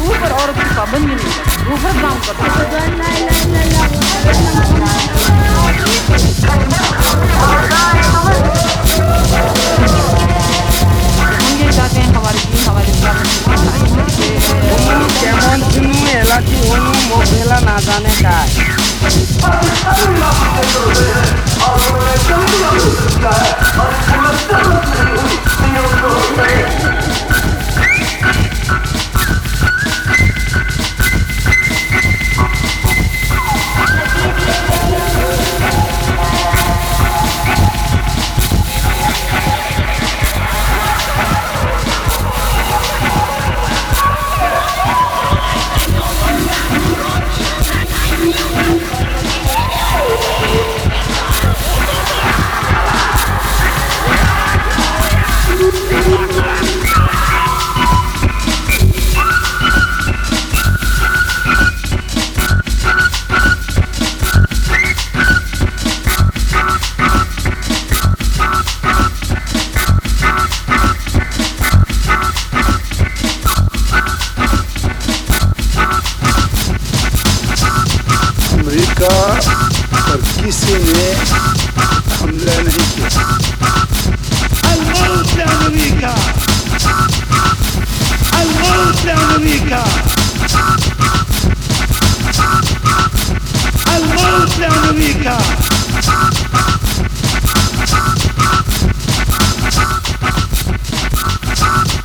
रूह पर औरत की पाबंदी नहीं करती, रूह हर काम करती हम ये चाहते हैं हमारे दीन हमारे केमन सुनू एलाची होनू मोखेला ना जाने का अमेरिका पर किसी ने हमला नहीं किया। الموت لأمريكا الموت لأمريكا الموت لأمريكا